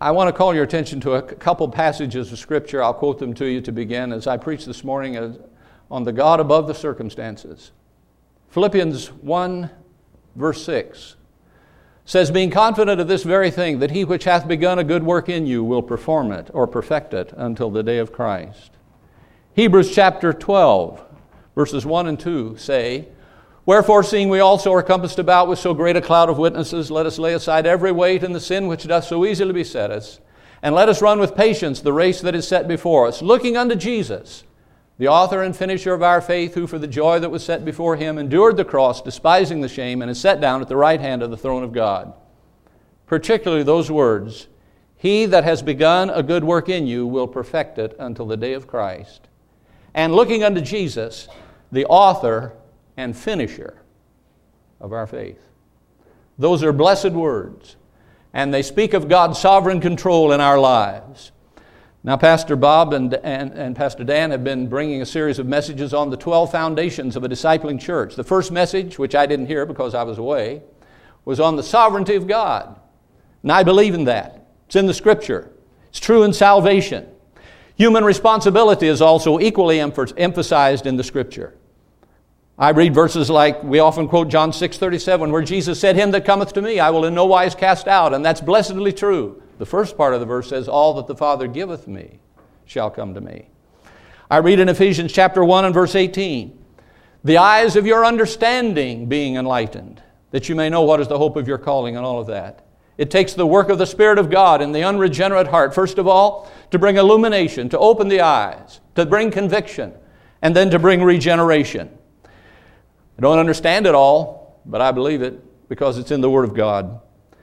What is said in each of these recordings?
I want to call your attention to a couple passages of Scripture. I'll quote them to you to begin as I preach this morning on the God above the circumstances. Philippians 1, verse 6 says, being confident of this very thing, that he which hath begun a good work in you will perform it or perfect it until the day of Christ. Hebrews chapter 12, verses 1 and 2 say, wherefore, seeing we also are compassed about with so great a cloud of witnesses, let us lay aside every weight and the sin which doth so easily beset us, and let us run with patience the race that is set before us, looking unto Jesus, the author and finisher of our faith, who for the joy that was set before him endured the cross, despising the shame, and is set down at the right hand of the throne of God. Particularly those words, he that has begun a good work in you will perfect it until the day of Christ. And looking unto Jesus, the author and finisher of our faith. Those are blessed words, and they speak of God's sovereign control in our lives. Now, Pastor Bob and Pastor Dan have been bringing a series of messages on the 12 foundations of a discipling church. The first message, which I didn't hear because I was away, was on the sovereignty of God. And I believe in that. It's in the Scripture. It's true in salvation. Human responsibility is also equally emphasized in the Scripture. I read verses like, we often quote John 6:37, where Jesus said, him that cometh to me I will in no wise cast out, and that's blessedly true. The first part of the verse says, all that the Father giveth me shall come to me. I read in Ephesians chapter 1 and verse 18, the eyes of your understanding being enlightened, that you may know what is the hope of your calling and all of that. It takes the work of the Spirit of God in the unregenerate heart, first of all, to bring illumination, to open the eyes, to bring conviction, and then to bring regeneration. I don't understand it all, but I believe it because it's in the Word of God.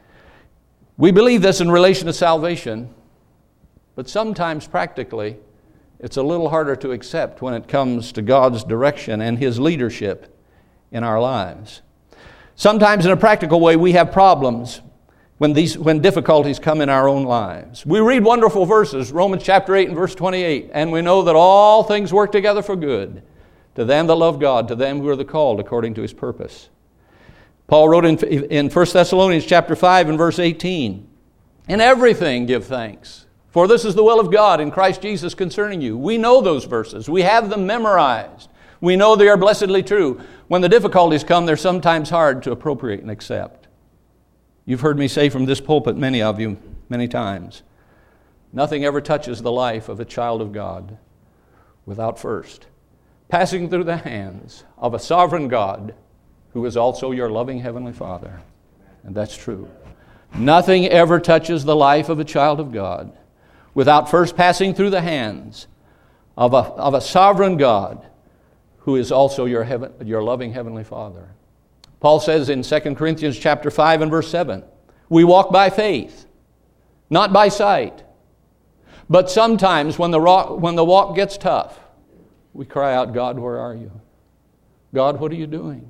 We believe this in relation to salvation, but sometimes practically it's a little harder to accept when it comes to God's direction and His leadership in our lives. Sometimes in a practical way we have problems when difficulties come in our own lives. We read wonderful verses, Romans chapter 8 and verse 28, and we know that all things work together for good to them that love God, to them who are the called according to His purpose. Paul wrote in 1 Thessalonians chapter 5 and verse 18, in everything give thanks, for this is the will of God in Christ Jesus concerning you. We know those verses. We have them memorized. We know they are blessedly true. When the difficulties come, they're sometimes hard to appropriate and accept. You've heard me say from this pulpit, many of you, many times, nothing ever touches the life of a child of God without first passing through the hands of a sovereign God who is also your loving Heavenly Father. And that's true. Nothing ever touches the life of a child of God without first passing through the hands of a sovereign God who is also your loving Heavenly Father. Paul says in 2 Corinthians chapter 5 and verse 7, we walk by faith, not by sight. But sometimes when the walk gets tough, we cry out, God, where are you? God, what are you doing?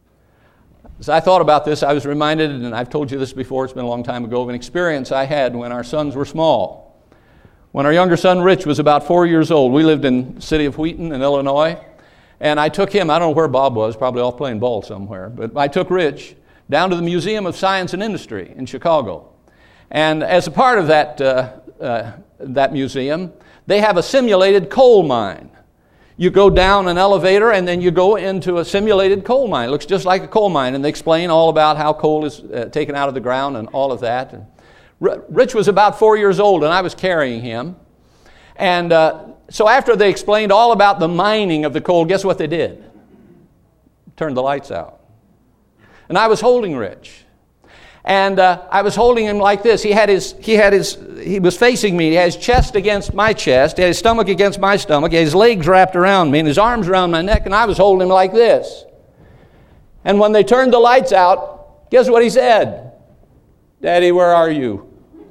As I thought about this, I was reminded, and I've told you this before, it's been a long time ago, of an experience I had when our sons were small. When our younger son, Rich, was about 4 years old, we lived in the city of Wheaton in Illinois, and I took him, I don't know where Bob was, probably off playing ball somewhere, but I took Rich down to the Museum of Science and Industry in Chicago. And as a part of that museum, they have a simulated coal mine. You go down an elevator and then you go into a simulated coal mine. It looks just like a coal mine, and they explain all about how coal is taken out of the ground and all of that. And Rich was about 4 years old, and I was carrying him. And so after they explained all about the mining of the coal, guess what they did? Turned the lights out. And I was holding Rich. And I was holding him like this. He was facing me. He had his chest against my chest. He had his stomach against my stomach. He had his legs wrapped around me and his arms around my neck, and I was holding him like this. And when they turned the lights out, guess what he said? Daddy, where are you?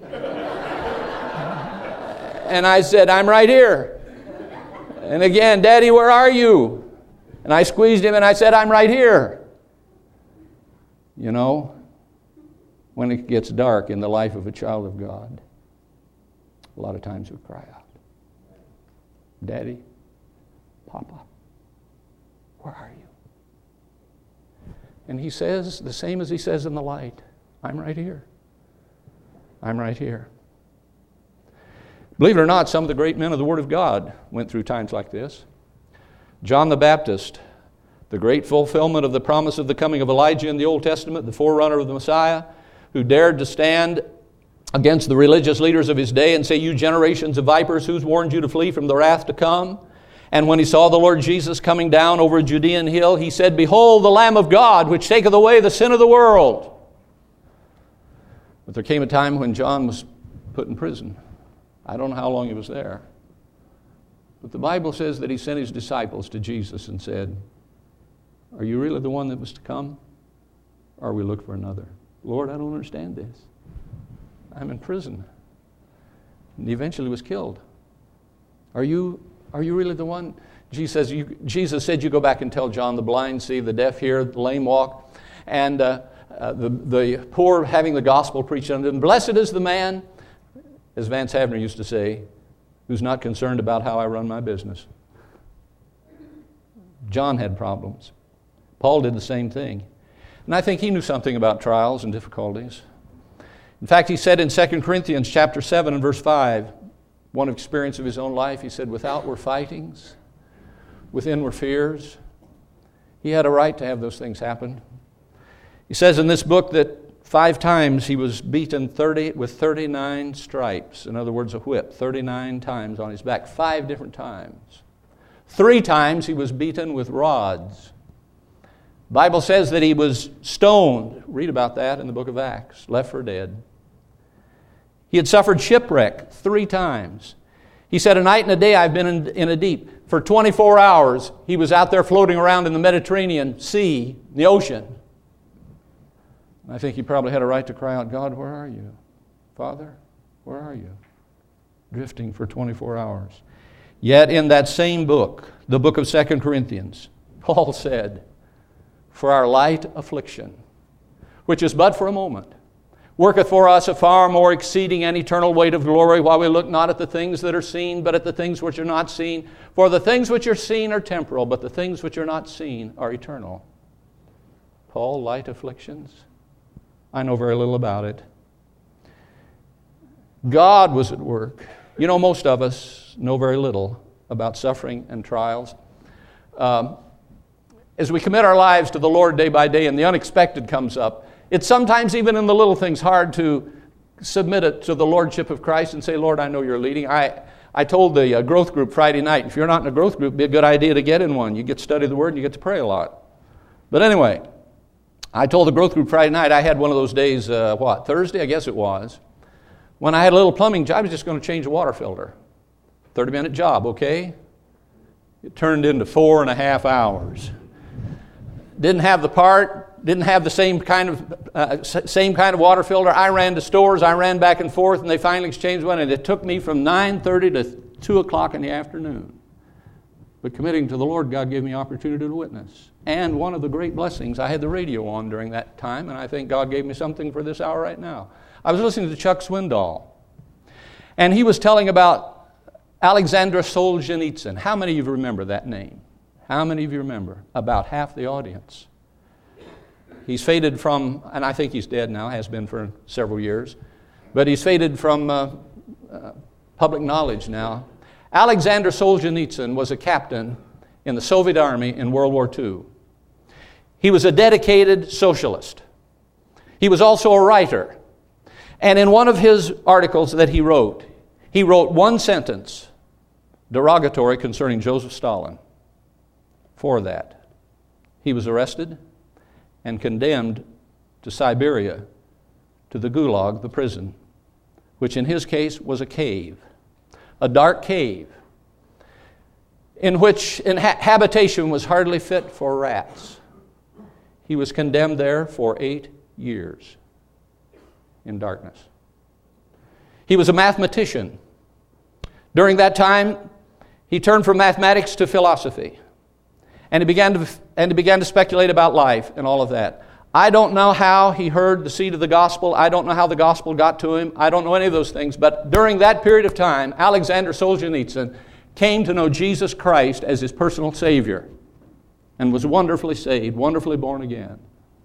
And I said, I'm right here. And again, Daddy, where are you? And I squeezed him and I said, I'm right here. You know, when it gets dark in the life of a child of God, a lot of times we cry out, Daddy, Papa, where are you? And he says, the same as he says in the light, I'm right here. I'm right here. Believe it or not, some of the great men of the Word of God went through times like this. John the Baptist, the great fulfillment of the promise of the coming of Elijah in the Old Testament, the forerunner of the Messiah, who dared to stand against the religious leaders of his day and say, "You generations of vipers, who's warned you to flee from the wrath to come?" And when he saw the Lord Jesus coming down over a Judean hill, he said, "Behold the Lamb of God, which taketh away the sin of the world." But there came a time when John was put in prison. I don't know how long he was there. But the Bible says that he sent his disciples to Jesus and said, "Are you really the one that was to come? Or we look for another?" "Lord, I don't understand this. I'm in prison." And he eventually was killed. Are you really the one? Jesus said, "You go back and tell John, the blind see, the deaf hear, the lame walk, and the poor having the gospel preached unto them. Blessed is the man," as Vance Havner used to say, "who's not concerned about how I run my business." John had problems. Paul did the same thing. And I think he knew something about trials and difficulties. In fact, he said in 2 Corinthians chapter 7 and verse 5, one experience of his own life, he said, "Without were fightings, within were fears." He had a right to have those things happen. He says in this book that 5 times he was beaten with 39 stripes. In other words, a whip, 39 times on his back, 5 different times. 3 times he was beaten with rods. The Bible says that he was stoned. Read about that in the book of Acts, left for dead. He had suffered shipwreck 3 times. He said, "A night and a day I've been in a deep." For 24 hours he was out there floating around in the Mediterranean Sea, the ocean. I think he probably had a right to cry out, "God, where are you? Father, where are you?" Drifting for 24 hours. Yet in that same book, the book of 2 Corinthians, Paul said, "For our light affliction, which is but for a moment, worketh for us a far more exceeding and eternal weight of glory, while we look not at the things that are seen, but at the things which are not seen. For the things which are seen are temporal, but the things which are not seen are eternal." Paul, light afflictions? I know very little about it. God was at work. You know, most of us know very little about suffering and trials. As we commit our lives to the Lord day by day and the unexpected comes up, it's sometimes even in the little things hard to submit it to the Lordship of Christ and say, "Lord, I know you're leading." I told the growth group Friday night, if you're not in a growth group, it'd be a good idea to get in one. You get to study the Word and you get to pray a lot. But anyway, I told the growth group Friday night, I had one of those days, Thursday, I guess it was, when I had a little plumbing job. I was just going to change a water filter. 30-minute job, okay? It turned into 4.5 hours. Didn't have the part, didn't have the same kind of water filter. I ran to stores, I ran back and forth, and they finally exchanged one, and it took me from 9:30 to 2 o'clock in the afternoon. But committing to the Lord, God gave me opportunity to witness. And one of the great blessings, I had the radio on during that time, and I think God gave me something for this hour right now. I was listening to Chuck Swindoll, and he was telling about Alexander Solzhenitsyn. How many of you remember that name? How many of you remember? About half the audience. He's faded from, and I think he's dead now, has been for several years, but he's faded from public knowledge now. Alexander Solzhenitsyn was a captain in the Soviet Army in World War II. He was a dedicated socialist. He was also a writer. And in one of his articles that he wrote one sentence derogatory concerning Joseph Stalin. For that, he was arrested and condemned to Siberia, to the Gulag, the prison, which in his case was a cave, a dark cave, in which habitation was hardly fit for rats. He was condemned there for 8 years in darkness. He was a mathematician. During that time, he turned from mathematics to philosophy. And he began to speculate about life and all of that. I don't know how he heard the seed of the gospel. I don't know how the gospel got to him. I don't know any of those things. But during that period of time, Alexander Solzhenitsyn came to know Jesus Christ as his personal Savior and was wonderfully saved, wonderfully born again.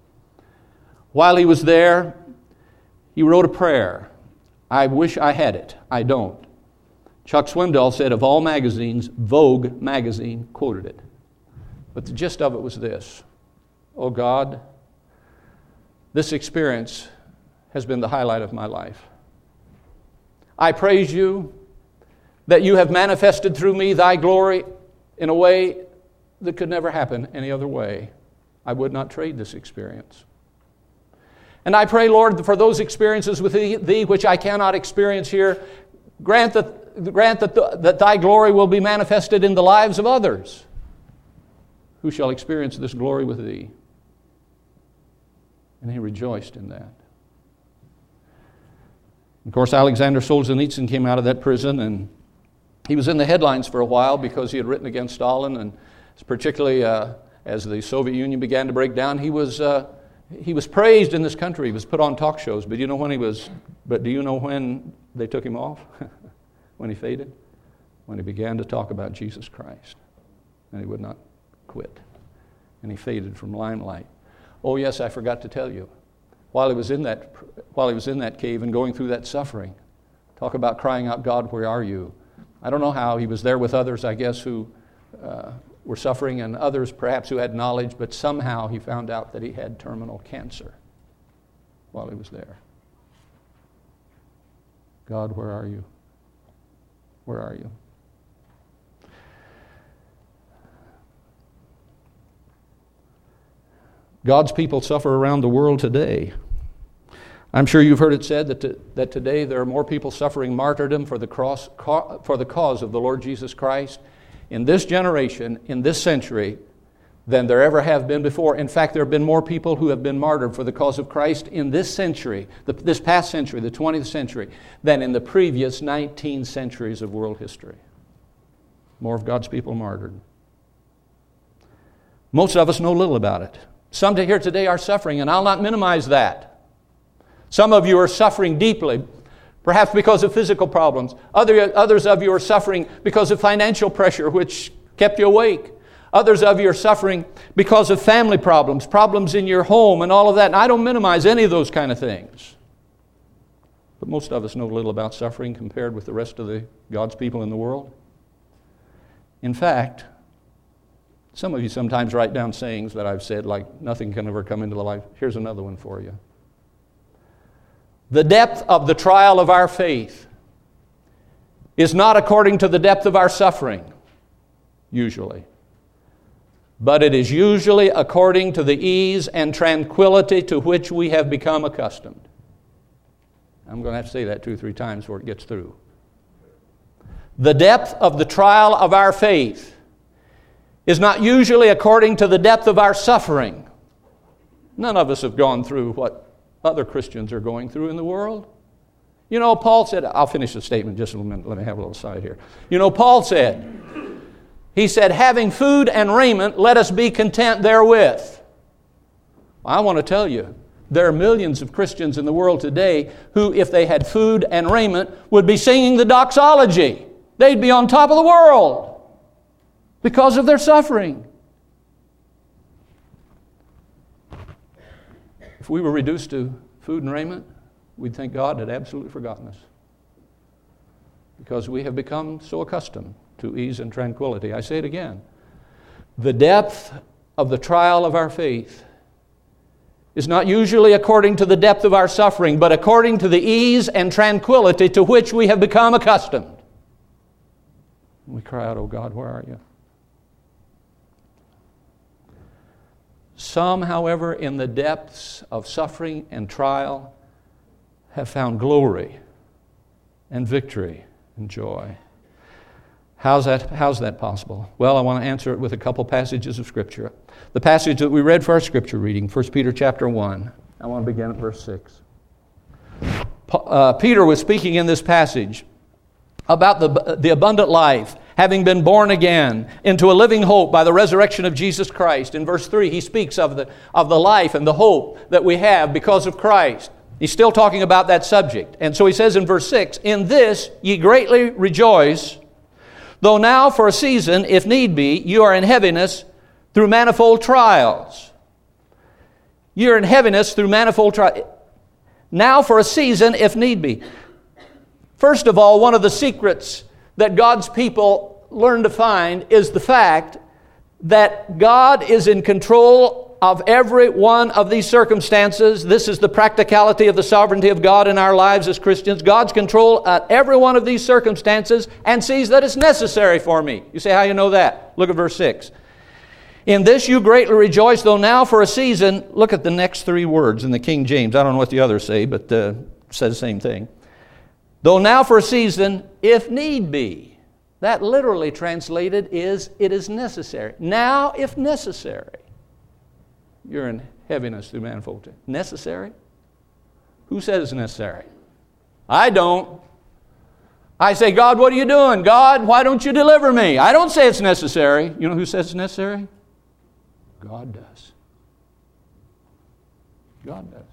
While he was there, he wrote a prayer. I wish I had it. I don't. Chuck Swindoll said of all magazines, Vogue magazine quoted it. But the gist of it was this: oh God, this experience has been the highlight of my life. I praise you that you have manifested through me thy glory in a way that could never happen any other way. I would not trade this experience. And I pray, Lord, for those experiences with thee which I cannot experience here, grant that thy glory will be manifested in the lives of others who shall experience this glory with thee. And he rejoiced in that. Of course, Alexander Solzhenitsyn came out of that prison, and he was in the headlines for a while because he had written against Stalin, and particularly as the Soviet Union began to break down, he was praised in this country. He was put on talk shows. But do you know when they took him off? When he faded? When he began to talk about Jesus Christ. And he would not quit. And he faded from limelight. Oh yes, I forgot to tell you. While he was in that cave and going through that suffering, talk about crying out, God, where are you? I don't know how. He was there with others, I guess, who were suffering, and others perhaps who had knowledge, but somehow he found out that he had terminal cancer while he was there. God, where are you? Where are you? God's people suffer around the world today. I'm sure you've heard it said that today there are more people suffering martyrdom for the cause of the Lord Jesus Christ in this generation, in this century, than there ever have been before. In fact, there have been more people who have been martyred for the cause of Christ in this century, this past century, the 20th century, than in the previous 19 centuries of world history. More of God's people martyred. Most of us know little about it. Some here today are suffering, and I'll not minimize that. Some of you are suffering deeply, perhaps because of physical problems. Others of you are suffering because of financial pressure, which kept you awake. Others of you are suffering because of family problems in your home and all of that. And I don't minimize any of those kind of things. But most of us know little about suffering compared with the rest of God's people in the world. In fact, some of you sometimes write down sayings that I've said, like, nothing can ever come into the life. Here's another one for you. The depth of the trial of our faith is not according to the depth of our suffering, usually. But it is usually according to the ease and tranquility to which we have become accustomed. I'm going to have to say that 2 or 3 times before it gets through. The depth of the trial of our faith is not usually according to the depth of our suffering. None of us have gone through what other Christians are going through in the world. You know, Paul said, I'll finish the statement just a minute. Let me have a little side here. You know, Paul said, he said, having food and raiment, let us be content therewith. I want to tell you, there are millions of Christians in the world today who, if they had food and raiment, would be singing the doxology. They'd be on top of the world because of their suffering. If we were reduced to food and raiment, we'd think God had absolutely forgotten us, because we have become so accustomed to ease and tranquility. I say it again. The depth of the trial of our faith is not usually according to the depth of our suffering, but according to the ease and tranquility to which we have become accustomed. We cry out, oh God, where are you? Some, however, in the depths of suffering and trial have found glory and victory and joy. How's that possible? Well, I want to answer it with a couple passages of Scripture. The passage that we read for our Scripture reading, 1 Peter chapter 1. I want to begin at verse 6. Peter was speaking in this passage about the abundant life, having been born again into a living hope by the resurrection of Jesus Christ. In verse 3, he speaks of the life and the hope that we have because of Christ. He's still talking about that subject. And so he says in verse 6, in this ye greatly rejoice, though now for a season, if need be, you are in heaviness through manifold trials. You're in heaviness through manifold trials. Now for a season, if need be. First of all, one of the secrets that God's people learn to find is the fact that God is in control of every one of these circumstances. This is the practicality of the sovereignty of God in our lives as Christians. God's control at every one of these circumstances and sees that it's necessary for me. You say, how do you know that? Look at verse 6. In this you greatly rejoice, though now for a season, look at the next three words in the King James. I don't know what the others say, but it says the same thing. Though now for a season, if need be. That literally translated is, it is necessary. Now, if necessary. You're in heaviness through manifold. Necessary? Who says necessary? I don't. I say, God, what are you doing? God, why don't you deliver me? I don't say it's necessary. You know who says it's necessary? God does. God does.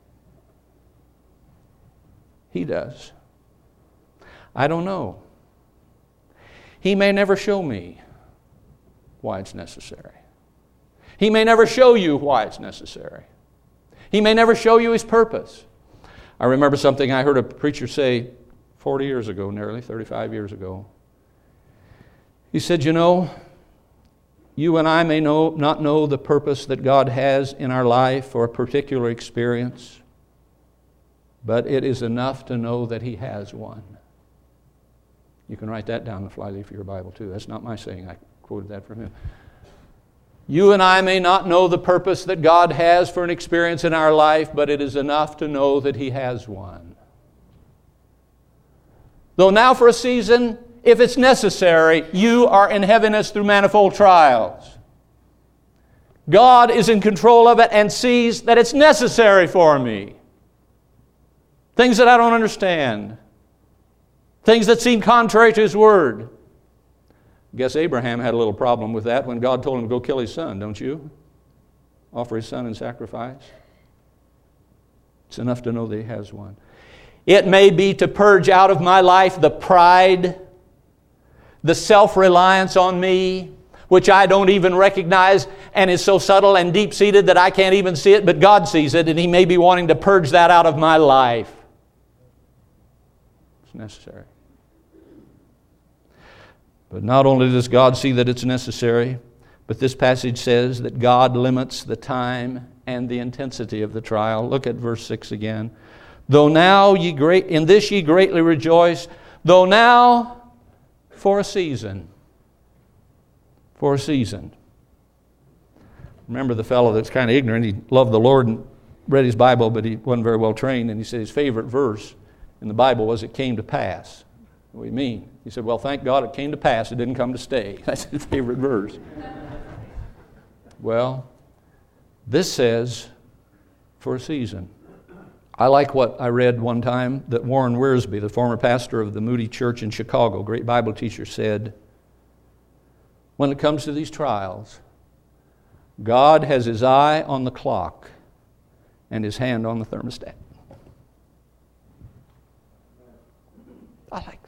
He does. I don't know. He may never show me why it's necessary. He may never show you why it's necessary. He may never show you His purpose. I remember something I heard a preacher say 40 years ago, nearly 35 years ago. He said, you know, you and I may not know the purpose that God has in our life for a particular experience, but it is enough to know that He has one. You can write that down in the flyleaf of your Bible too. That's not my saying. I quoted that from him. You and I may not know the purpose that God has for an experience in our life, but it is enough to know that He has one. Though now for a season, if it's necessary, you are in heaviness through manifold trials. God is in control of it and sees that it's necessary for me. Things that I don't understand. Things that seem contrary to His Word. I guess Abraham had a little problem with that when God told him to go kill his son, don't you? Offer his son in sacrifice. It's enough to know that He has one. It may be to purge out of my life the pride, the self-reliance on me, which I don't even recognize and is so subtle and deep-seated that I can't even see it, but God sees it, and He may be wanting to purge that out of my life. It's necessary. But not only does God see that it's necessary, but this passage says that God limits the time and the intensity of the trial. Look at verse 6 again. Though now in this ye greatly rejoice, though now for a season. For a season. Remember the fellow that's kind of ignorant. He loved the Lord and read his Bible, but he wasn't very well trained. And he said his favorite verse in the Bible was, it came to pass. What do you mean? He said, well, thank God it came to pass. It didn't come to stay. That's his favorite verse. Well, this says, for a season. I like what I read one time that Warren Wiersbe, the former pastor of the Moody Church in Chicago, great Bible teacher, said, when it comes to these trials, God has His eye on the clock and His hand on the thermostat. I like that.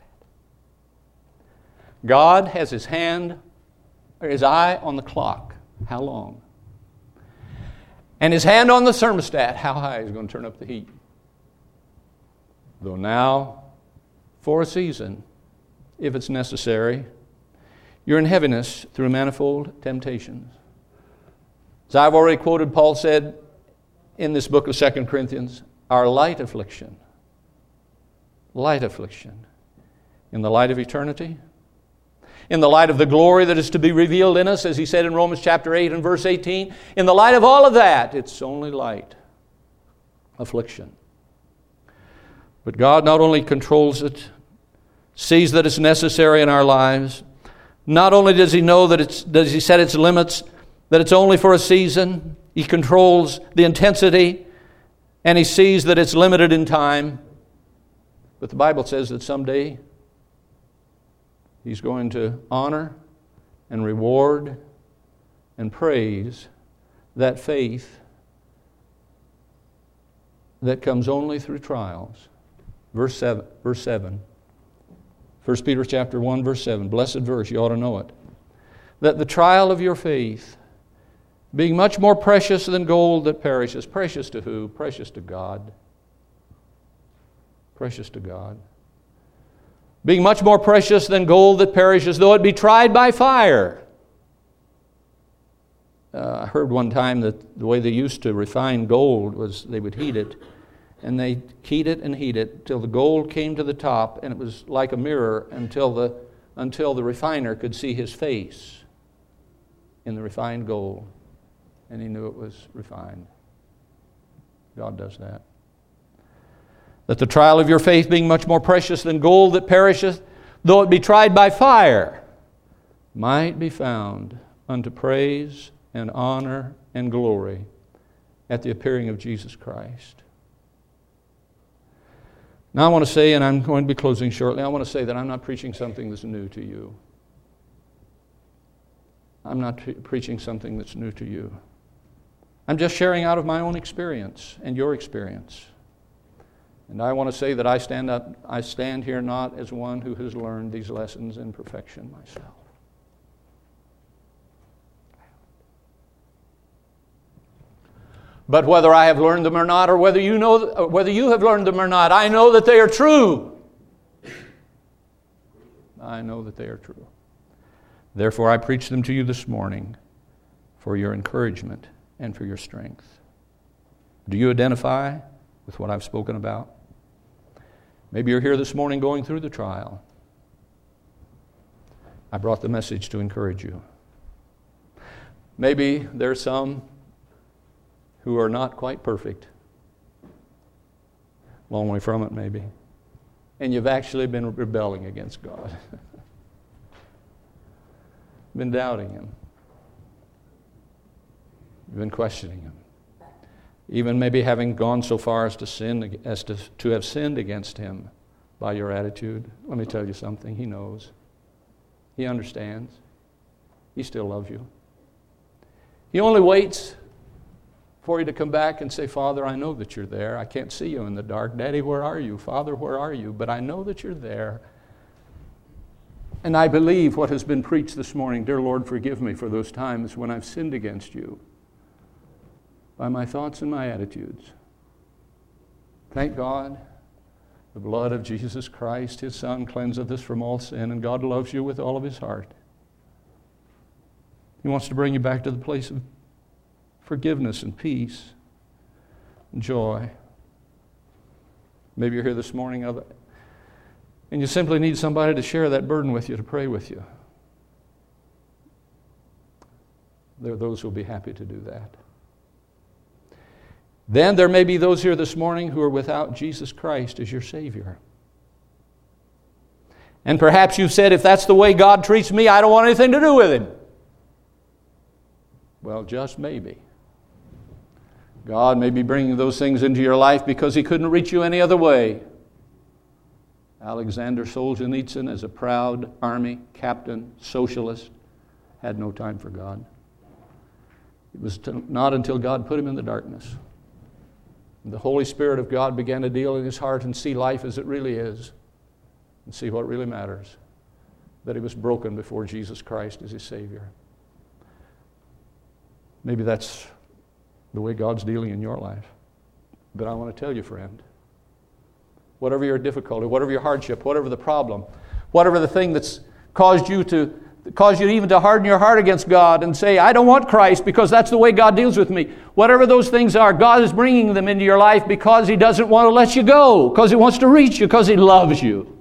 God has His eye on the clock. How long? And His hand on the thermostat. How high He's going to turn up the heat. Though now, for a season, if it's necessary, you're in heaviness through manifold temptations. As I've already quoted, Paul said in this book of 2 Corinthians, our light affliction, in the light of eternity, in the light of the glory that is to be revealed in us, as he said in Romans chapter 8 and verse 18, in the light of all of that, it's only light affliction. But God not only controls it, sees that it's necessary in our lives, not only does He know that does He set its limits, that it's only for a season, He controls the intensity, and He sees that it's limited in time, but the Bible says that someday He's going to honor and reward and praise that faith that comes only through trials. Verse 7. 1 Peter chapter 1, verse 7. Blessed verse, you ought to know it. That the trial of your faith, being much more precious than gold that perishes. Precious to who? Precious to God. Precious to God. being much more precious than gold that perishes, though it be tried by fire. I heard one time that the way they used to refine gold was they would heat it, and they heat it till the gold came to the top, and it was like a mirror until the refiner could see his face in the refined gold, and he knew it was refined. God does that. That the trial of your faith, being much more precious than gold that perisheth, though it be tried by fire, might be found unto praise and honor and glory at the appearing of Jesus Christ. Now I want to say, and I'm going to be closing shortly, I want to say that I'm not preaching something that's new to you. I'm not preaching something that's new to you. I'm just sharing out of my own experience and your experience. And I want to say that I stand here not as one who has learned these lessons in perfection myself. But whether I have learned them or not, or whether you have learned them or not, I know that they are true. I know that they are true. Therefore, I preach them to you this morning for your encouragement and for your strength. Do you identify with what I've spoken about? Maybe you're here this morning going through the trial. I brought the message to encourage you. Maybe there's some who are not quite perfect. Long way from it, maybe. And you've actually been rebelling against God. Been doubting Him. You've been questioning Him. Even maybe having gone so far as to have sinned against Him by your attitude. Let me tell you something. He knows. He understands. He still loves you. He only waits for you to come back and say, Father, I know that you're there. I can't see you in the dark. Daddy, where are you? Father, where are you? But I know that you're there. And I believe what has been preached this morning. Dear Lord, forgive me for those times when I've sinned against you by my thoughts and my attitudes. Thank God, the blood of Jesus Christ, His Son, cleanseth us from all sin, and God loves you with all of His heart. He wants to bring you back to the place of forgiveness and peace and joy. Maybe you're here this morning and you simply need somebody to share that burden with you, to pray with you. There are those who will be happy to do that. Then there may be those here this morning who are without Jesus Christ as your Savior. And perhaps you've said, if that's the way God treats me, I don't want anything to do with Him. Well, just maybe. God may be bringing those things into your life because He couldn't reach you any other way. Alexander Solzhenitsyn, as a proud army captain, socialist, had no time for God. It was not until God put him in the darkness. The Holy Spirit of God began to deal in his heart and see life as it really is and see what really matters, that he was broken before Jesus Christ as his Savior. Maybe that's the way God's dealing in your life. But I want to tell you, friend, whatever your difficulty, whatever your hardship, whatever the problem, whatever the thing that's caused you even to harden your heart against God and say, I don't want Christ because that's the way God deals with me. Whatever those things are, God is bringing them into your life because He doesn't want to let you go, because He wants to reach you, because He loves you.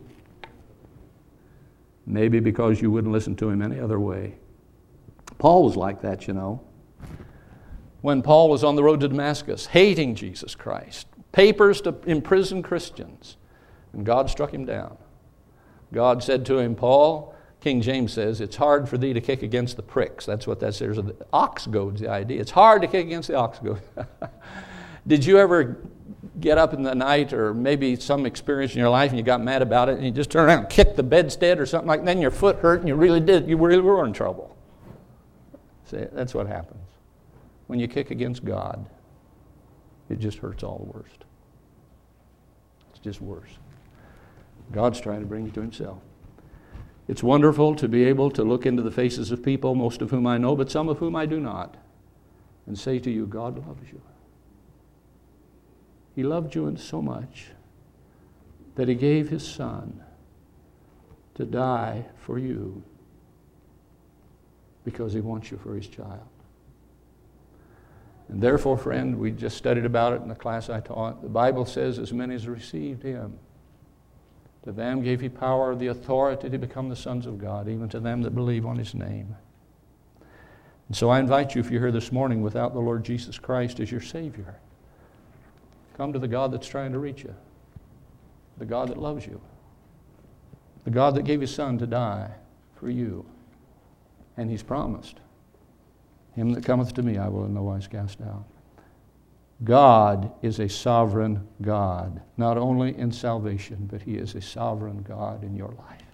Maybe because you wouldn't listen to Him any other way. Paul was like that, you know. When Paul was on the road to Damascus, hating Jesus Christ, papers to imprison Christians, and God struck him down. God said to him, Paul, King James says, it's hard for thee to kick against the pricks. That's what that says. The ox goad's the idea. It's hard to kick against the ox goad. Did you ever get up in the night, or maybe some experience in your life, and you got mad about it, and you just turned around and kicked the bedstead or something like that, and your foot hurt, and you really were in trouble? See, that's what happens. When you kick against God, it just hurts all the worst. It's just worse. God's trying to bring you to Himself. It's wonderful to be able to look into the faces of people, most of whom I know, but some of whom I do not, and say to you, God loves you. He loved you so much that He gave His Son to die for you because he wants you for his child. And therefore, friend, we just studied about it in the class I taught. The Bible says, as many as received him, to them gave he power, the authority to become the sons of God, even to them that believe on his name. And so I invite you, if you're here this morning without the Lord Jesus Christ as your Savior, come to the God that's trying to reach you, the God that loves you, the God that gave his Son to die for you. And he's promised, him that cometh to me I will in no wise cast out. God is a sovereign God, not only in salvation, but he is a sovereign God in your life.